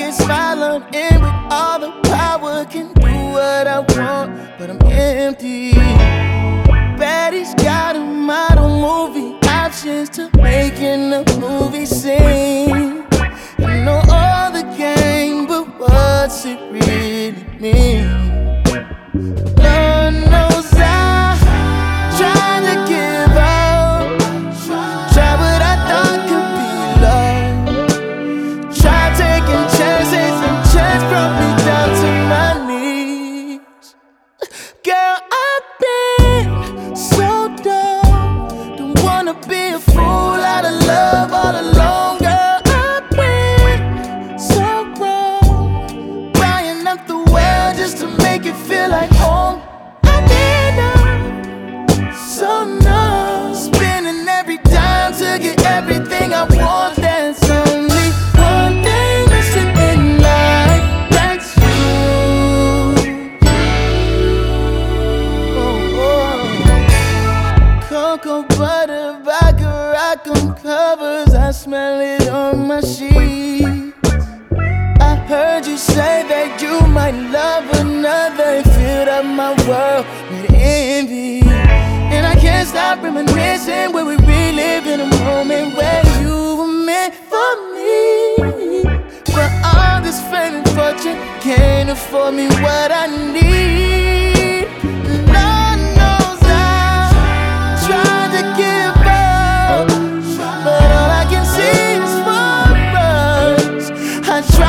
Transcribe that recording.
and smile on in with all the power. Can do what I want, but I'm empty. Baddies got a model movie options to making a movie scene. I know all the game, but what's it really mean? Lord knows I tried to give up, tried what I thought could be love, tried taking chances and chance brought me down to my knees. Girl, I've been so dumb, don't wanna be a fool out of love all alone. Girl, I've been so wrong, buying up the world just to make it feel like home. I need her, so numb, spending every dime to get everything I want. There's only one thing missing in life, that's you. Cocoa butter, vodka, rock on covers. I smell it on my sheets. I heard you say that you might love another and filled up my world with envy. And I can't stop reminiscing when we relive in a moment where you were meant for me. But all this fame and fortune can't afford me what I need. Lord knows I tried to give up, but all I can see is for us. I tried